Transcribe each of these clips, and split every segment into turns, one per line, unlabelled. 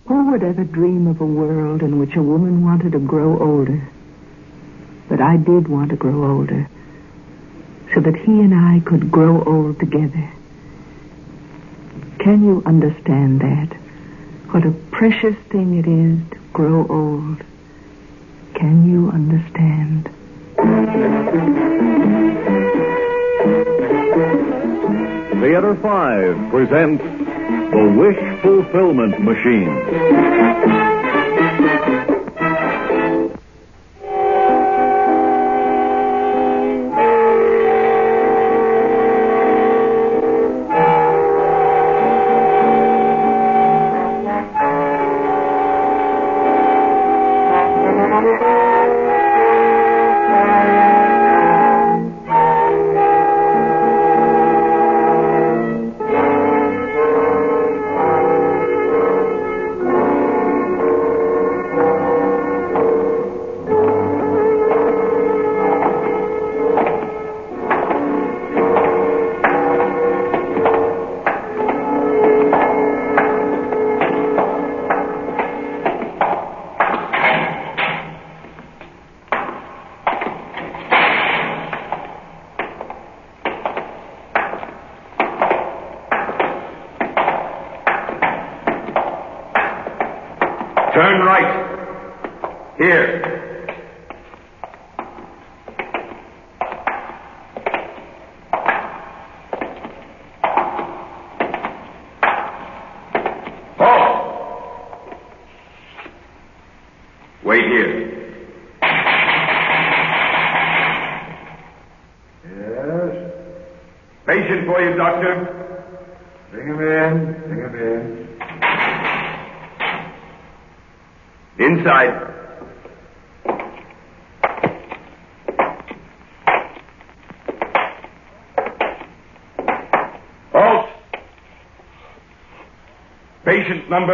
Who would ever dream of a world in which a woman wanted to grow older? But I did want to grow older, so that he and I could grow old together. Can you understand that? What a precious thing it is to grow old. Can you understand?
Theater 5 presents The Wish Fulfillment Machine.
Turn right. Here. Halt. Wait here.
Yes?
Patient for you, doctor.
Bring him in. Bring him in.
Inside. Halt. Patient number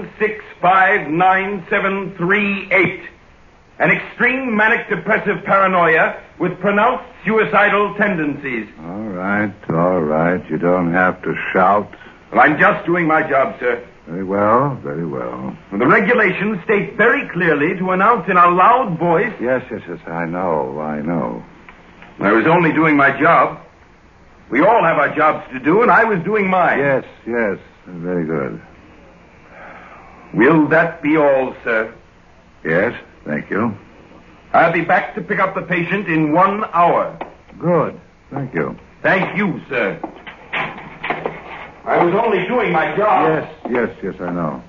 1659738. An extreme manic depressive paranoia with pronounced suicidal tendencies.
All right. You don't have to shout.
Well, I'm just doing my job, sir.
Very well, very well.
The regulations state very clearly to announce in a loud voice...
Yes, I know.
I was only doing my job. We all have our jobs to do, and I was doing mine.
Yes, very good.
Will that be all, sir?
Yes, thank you.
I'll be back to pick up the patient in 1 hour.
Good, thank you.
Thank you, sir. I was only doing my job.
Yes, I know.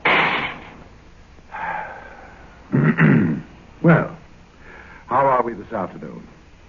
Well, how are we this afternoon?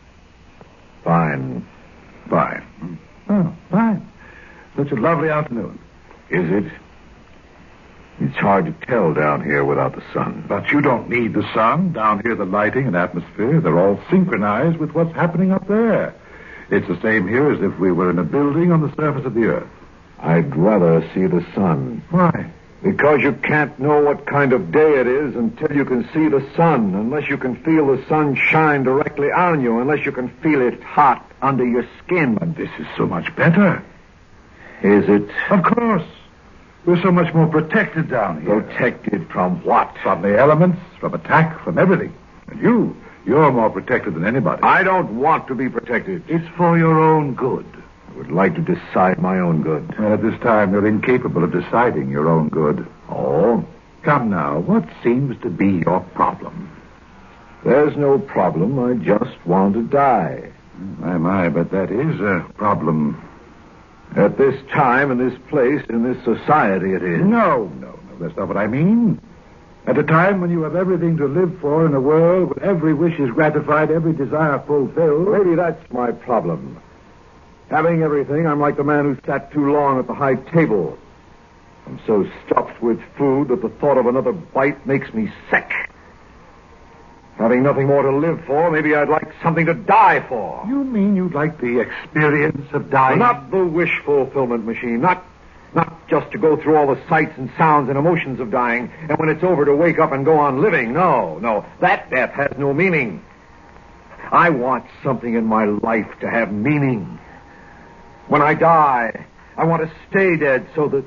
Fine.
Oh, fine. Such a lovely afternoon.
Is it? It's hard to tell down here without the sun.
But you don't need the sun. Down here, the lighting and atmosphere, they're all synchronized with what's happening up there. It's the same here as if we were in a building on the surface of the earth.
I'd rather see the sun.
Why?
Because you can't know what kind of day it is until you can see the sun, unless you can feel the sun shine directly on you, unless you can feel it hot under your skin.
But this is so much better.
Is it?
Of course. We're so much more protected down here.
Protected from what?
From the elements, from attack, from everything. And you're more protected than anybody.
I don't want to be protected.
It's for your own good.
I would like to decide my own good.
Well, at this time, you're incapable of deciding your own good.
Oh?
Come now, what seems to be your problem?
There's no problem. I just want to die.
My, but that is a problem.
At this time, in this place, in this society, it is.
No. That's not what I mean. At a time when you have everything to live for in a world where every wish is gratified, every desire fulfilled.
Maybe that's my problem. Having everything, I'm like the man who sat too long at the high table. I'm so stuffed with food that the thought of another bite makes me sick. Having nothing more to live for, maybe I'd like something to die for.
You mean you'd like the experience of dying?
Well, not the wish fulfillment machine. Not just to go through all the sights and sounds and emotions of dying, and when it's over to wake up and go on living. No. That death has no meaning. I want something in my life to have meaning. When I die, I want to stay dead so that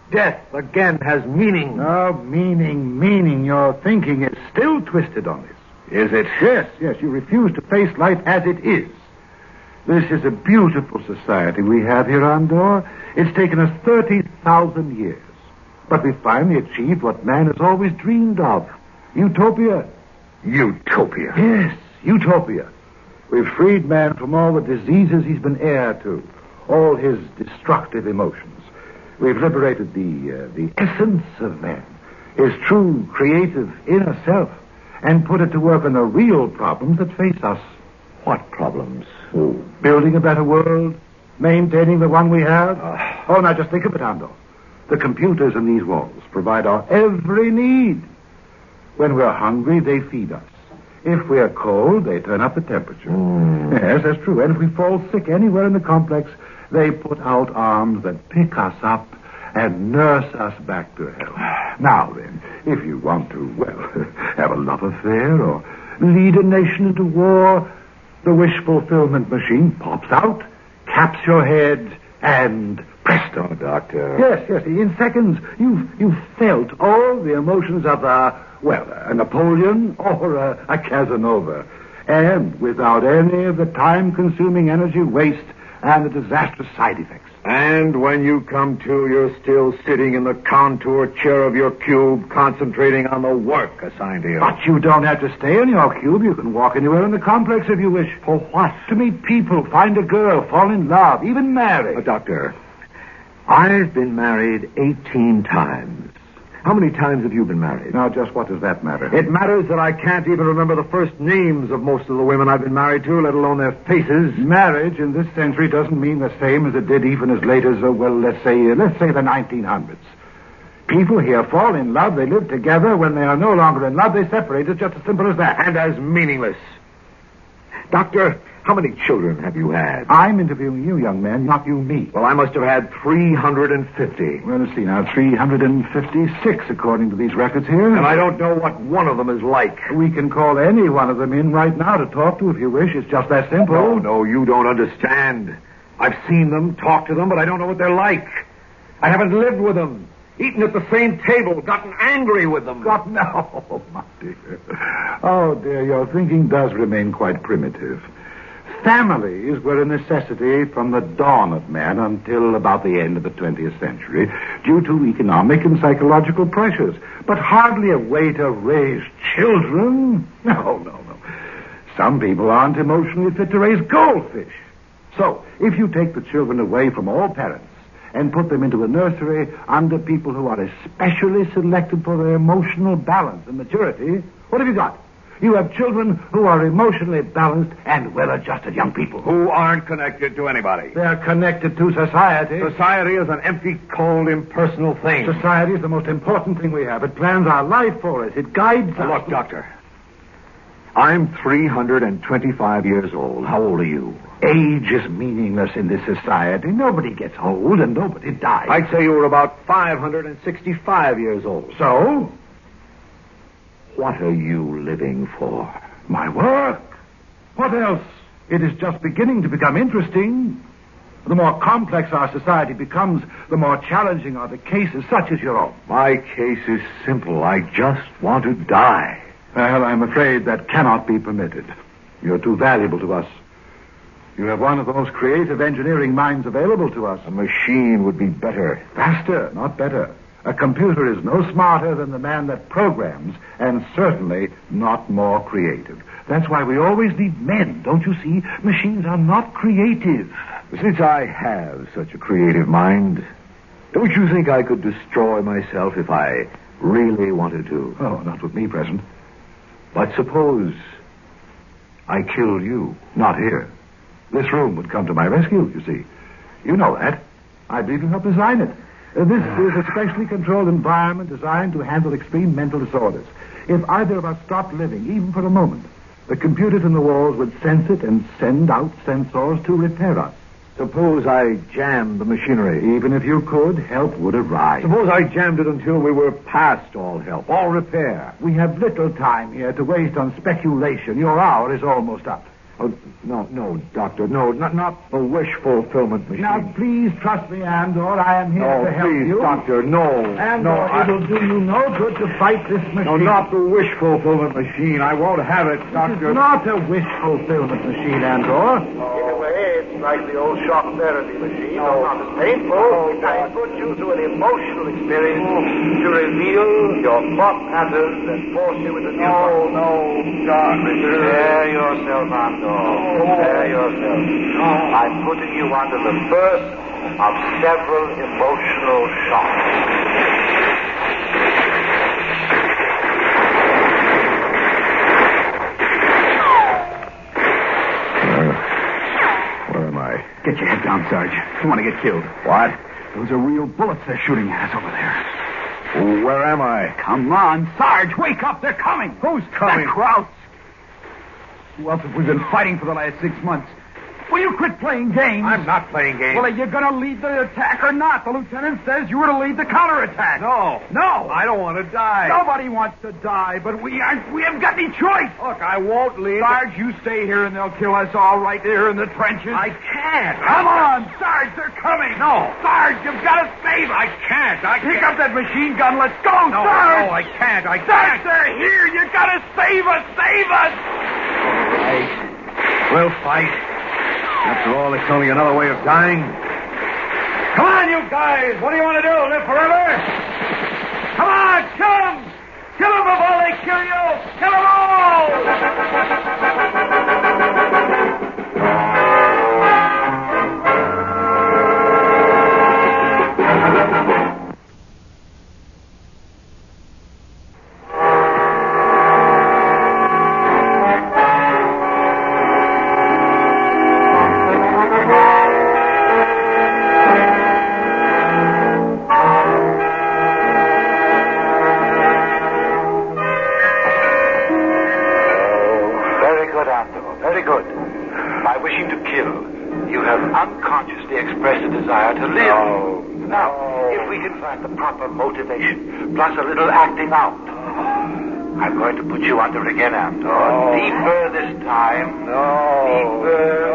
Death, again, has meaning.
No, meaning. Your thinking is still twisted on this.
Is it?
Yes, you refuse to face life as it is. This is a beautiful society we have here, Andor. It's taken us 30,000 years. But we finally achieved what man has always dreamed of. Utopia.
Utopia?
Yes, utopia. We've freed man from all the diseases he's been heir to, all his destructive emotions. We've liberated the essence of man, his true, creative inner self, and put it to work on the real problems that face us.
What problems?
Oh, building a better world, maintaining the one we have. Now just think of it, Andor. The computers in these walls provide our every need. When we're hungry, they feed us. If we're cold, they turn up the temperature. Yes, that's true. And if we fall sick anywhere in the complex, they put out arms that pick us up and nurse us back to health. Now then, if you want to, have a love affair or lead a nation into war, the wish fulfillment machine pops out, caps your head, and presto, Doctor. Yes. In seconds, you've felt all the emotions of a Napoleon or a Casanova. And without any of the time-consuming energy waste and the disastrous side effects.
And when you come to, you're still sitting in the contour chair of your cube, concentrating on the work assigned to you.
But you don't have to stay in your cube. You can walk anywhere in the complex if you wish.
For what?
To meet people, find a girl, fall in love, even marry.
Doctor, I've been married 18 times. How many times have you been married?
Now, just what does that matter?
It matters that I can't even remember the first names of most of the women I've been married to, let alone their faces.
Marriage in this century doesn't mean the same as it did even as late as, let's say the 1900s. People here fall in love, they live together. When they are no longer in love, they separate. It's just as simple as that.
And as meaningless. Doctor, how many children have you had?
I'm interviewing you, young man, not you me.
Well, I must have had 350.
Well, let's see now, 356 according to these records here.
And I don't know what one of them is like.
We can call any one of them in right now to talk to if you wish. It's just that simple.
No, you don't understand. I've seen them, talked to them, but I don't know what they're like. I haven't lived with them, eaten at the same table, gotten angry with them.
Oh, my dear. Oh, dear, your thinking does remain quite primitive. Families were a necessity from the dawn of man until about the end of the 20th century due to economic and psychological pressures. But hardly a way to raise children. No. Some people aren't emotionally fit to raise goldfish. So, if you take the children away from all parents and put them into a nursery under people who are especially selected for their emotional balance and maturity, what have you got? You have children who are emotionally balanced and well-adjusted young people.
Who aren't connected to anybody.
They're connected to society.
Society is an empty, cold, impersonal thing.
Society is the most important thing we have. It plans our life for us. It guides us.
Look, Doctor, I'm 325 years old. How old are you?
Age is meaningless in this society. Nobody gets old and nobody dies.
I'd say you were about 565 years old.
So?
What are you living for?
My work. What else? It is just beginning to become interesting. The more complex our society becomes, the more challenging are the cases such as your own.
My case is simple. I just want to die.
Well, I'm afraid that cannot be permitted. You're too valuable to us. You have one of the most creative engineering minds available to us.
A machine would be better.
Faster, not better. A computer is no smarter than the man that programs, and certainly not more creative. That's why we always need men, don't you see? Machines are not creative.
Since I have such a creative mind, don't you think I could destroy myself if I really wanted to?
Oh, not with me present.
But suppose I killed you.
Not here. This room would come to my rescue, you see. You know that. I'd even help design it. This is a specially controlled environment designed to handle extreme mental disorders. If either of us stopped living, even for a moment, the computers in the walls would sense it and send out sensors to repair us.
Suppose I jammed the machinery.
Even if you could, help would arrive.
Suppose I jammed it until we were past all help, all repair.
We have little time here to waste on speculation. Your hour is almost up.
Oh, no, Doctor. No, not the wish fulfillment machine.
Now, please trust me, Andor. I am here to help
please,
you.
Doctor, no.
Andor, it'll do you no good to fight this machine.
No, not the wish fulfillment machine. I won't have it, Doctor.
It's not a wish fulfillment machine, Andor. In a way, it's like the old shock therapy machine. No, not as painful. I put you through an emotional experience to reveal your thought patterns and force you into new
No, Doctor.
Spare yourself, Andor. Spare yourself. I'm putting you under the first of several emotional shocks.
Where am I?
Get your head down, Sarge. You want to get killed.
What?
Those are real bullets they're shooting at us over there.
Where am I?
Come on, Sarge, wake up. They're coming.
Who's coming?
The Krauts. Who else have we been fighting for the last 6 months? Will you quit playing games?
I'm not playing games.
Well, are you going to lead the attack or not? The lieutenant says you were to lead the counterattack.
No. I don't want to die.
Nobody wants to die, but we haven't got any choice.
Look, I won't leave.
Sarge, you stay here and they'll kill us all right there in the trenches.
I can't.
Come on, Sarge, they're coming.
No.
Sarge, you've got to save us.
I can't.
Pick up that machine gun. Let's go,
No,
Sarge.
I can't.
Sarge, they're here. You got to save us. Save us.
We'll fight. After all, it's only another way of dying.
Come on, you guys. What do you want to do? Live forever? Come on, kill them. Kill them before they kill you. Kill them all.
Very good. By wishing to kill, you have unconsciously expressed a desire to live. Now, if we can find the proper motivation, plus a little acting out, I'm going to put you under again, Andor. Deeper this time. Deeper.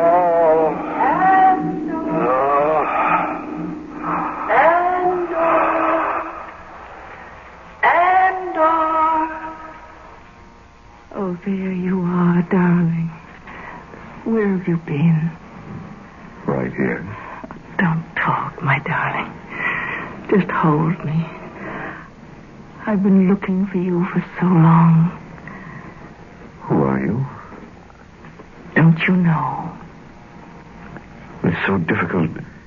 Oh, there you are, darling. Where have you been?
Right here.
Don't talk, my darling. Just hold me. I've been looking for you for so long.
Who are you?
Don't you know?
It's so difficult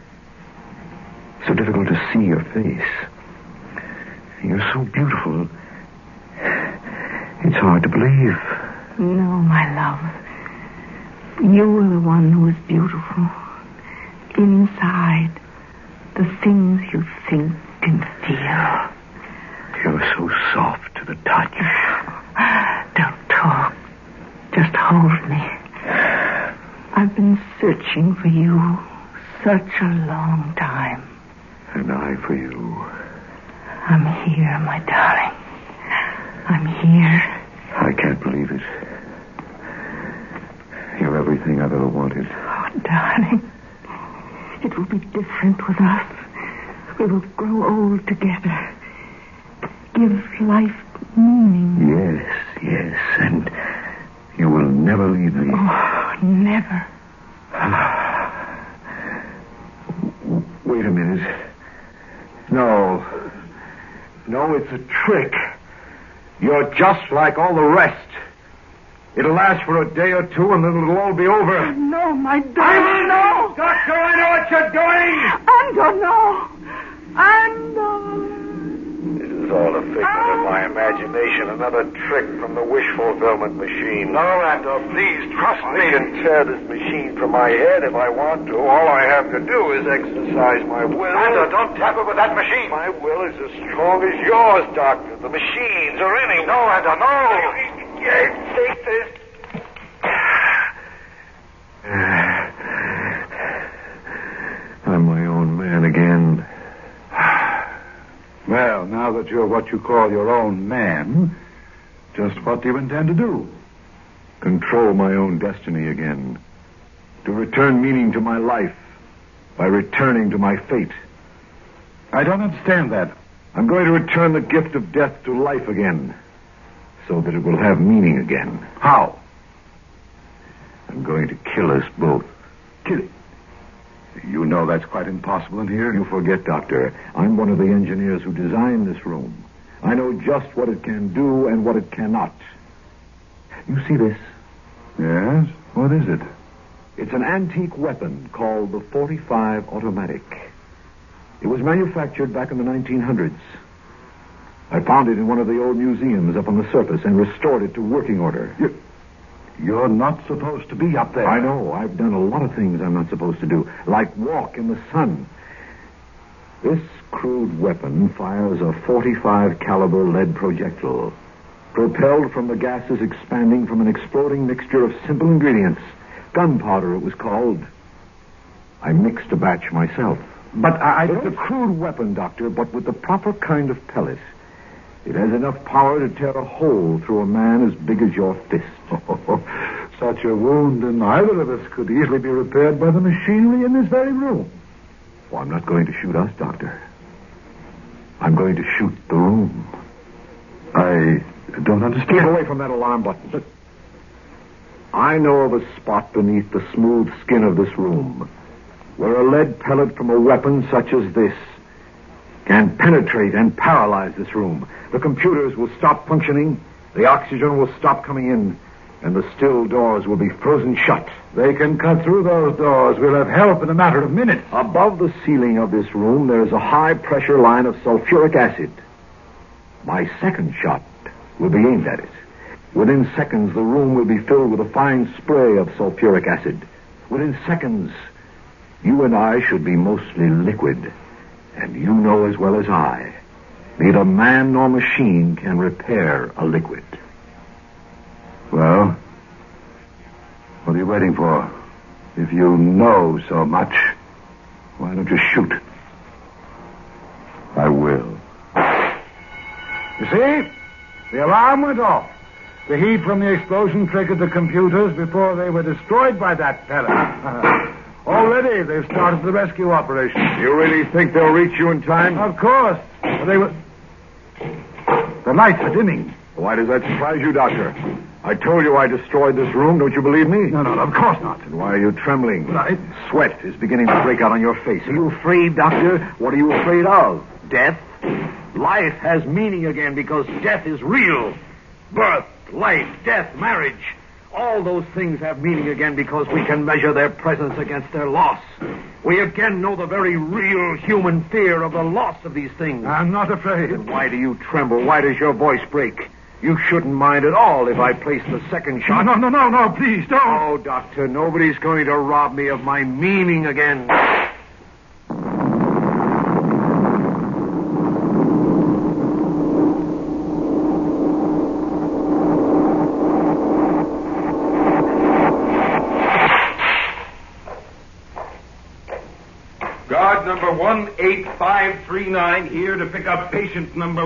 to see your face. You're so beautiful. It's hard to believe.
No, my love. You were the one who was beautiful. Inside, the things you think and feel.
You're so soft to the touch.
Don't talk. Just hold me. I've been searching for you such a long time.
And I for you.
I'm here, my darling. I'm here.
I can't believe it. You're everything I've ever wanted.
Oh, darling. It will be different with us. We will grow old together. Give life meaning.
Yes. And you will never leave me.
Oh, never.
Wait a minute. No, it's a trick. You're just like all the rest. It'll last for a day or two, and then it'll all be over.
No, my darling, no.
Doctor, I know what you're doing.
Andor, no. Andor.
This is all a figment of my imagination. Another trick from the wish fulfillment machine. No, Andor, please trust me. I can tear this machine from my head if I want to. All I have to do is exercise my will. Andor, don't tamper with that machine. My will is as strong as yours, Doctor. The machines are in him. No, Andor, no. Take this.
I'm my own man again.
Well, now that you're what you call your own man, just what do you intend to do?
control my own destiny again, to return meaning to my life by returning to my fate.
I don't understand that.
I'm going to return the gift of death to life again, so that it will have meaning again.
How?
I'm going to kill us both.
Kill it. You know that's quite impossible in here.
You forget, Doctor. I'm one of the engineers who designed this room. I know just what it can do and what it cannot. You see this?
Yes? What is it?
It's an antique weapon called the .45 automatic. It was manufactured back in the 1900s. I found it in one of the old museums up on the surface and restored it to working order.
You're not supposed to be up there.
I know. I've done a lot of things I'm not supposed to do, like walk in the sun. This crude weapon fires a .45 caliber lead projectile, propelled from the gases expanding from an exploding mixture of simple ingredients. Gunpowder, it was called. I mixed a batch myself.
But
It's a crude weapon, Doctor, but with the proper kind of pellet. It has enough power to tear a hole through a man as big as your fist.
Such a wound in either of us could easily be repaired by the machinery in this very room.
Oh, I'm not going to shoot us, Doctor. I'm going to shoot the room.
I don't understand.
Keep away from that alarm button. But I know of a spot beneath the smooth skin of this room where a lead pellet from a weapon such as this can penetrate and paralyze this room. The computers will stop functioning, the oxygen will stop coming in, and the still doors will be frozen shut.
They can cut through those doors. We'll have help in a matter of minutes.
Above the ceiling of this room, there is a high-pressure line of sulfuric acid. My second shot will be aimed at it. Within seconds, the room will be filled with a fine spray of sulfuric acid. Within seconds, you and I should be mostly liquid. And you know as well as I, neither man nor machine can repair a liquid.
Well, what are you waiting for? If you know so much, why don't you shoot?
I will.
You see? The alarm went off. The heat from the explosion triggered the computers before they were destroyed by that pellet. Already, they've started the rescue operation.
You really think they'll reach you in time?
Of course. They were... The lights are dimming.
Why does that surprise you, Doctor? I told you I destroyed this room. Don't you believe me?
No, of course not.
Then why are you trembling?
Well,
Sweat is beginning to break out on your face.
Are you afraid, Doctor? What are you afraid of? Death? Life has meaning again because death is real. Birth, life, death, marriage. All those things have meaning again because we can measure their presence against their loss. We again know the very real human fear of the loss of these things.
I'm not afraid.
Then why do you tremble? Why does your voice break? You shouldn't mind at all if I place the second shot.
No, please, don't.
Oh, Doctor, nobody's going to rob me of my meaning again.
Guard number 18539 here to pick up patient number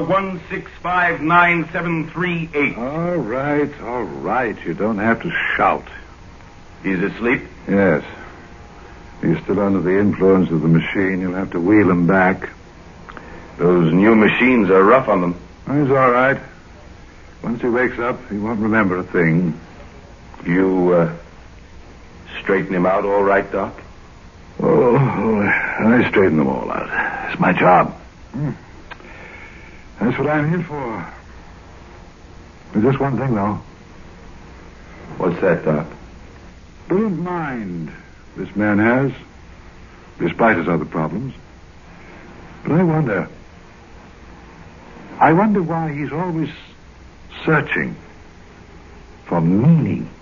1659738.
All right. You don't have to shout.
He's asleep?
Yes. He's still under the influence of the machine. You'll have to wheel him back.
Those new machines are rough on them.
He's all right. Once he wakes up, he won't remember a thing.
You, straighten him out all right, Doc?
Oh, I straighten them all out. It's my job. That's what I'm here for. There's just one thing, though.
What's that, Doc?
Brilliant mind this man has, despite his other problems. But I wonder why he's always searching for meaning.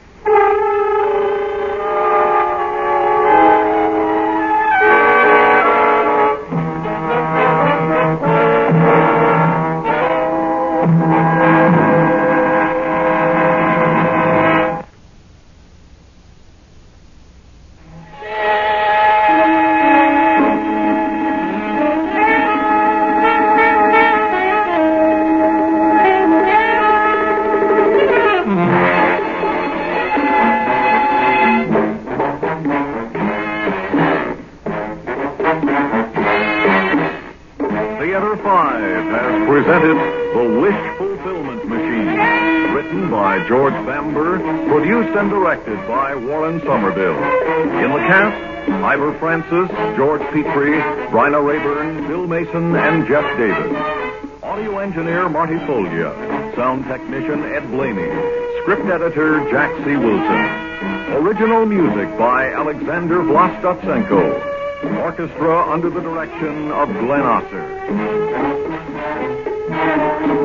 The Wish Fulfillment Machine. Written by George Bamber, produced and directed by Warren Somerville. In the cast, Ivor Francis, George Petrie, Bryna Rayburn, Bill Mason, and Jeff Davis. Audio engineer Marty Folgia. Sound technician Ed Blaney. Script editor Jack C. Wilson. Original music by Alexander Vlastotsenko. Orchestra under the direction of Glenn Osser.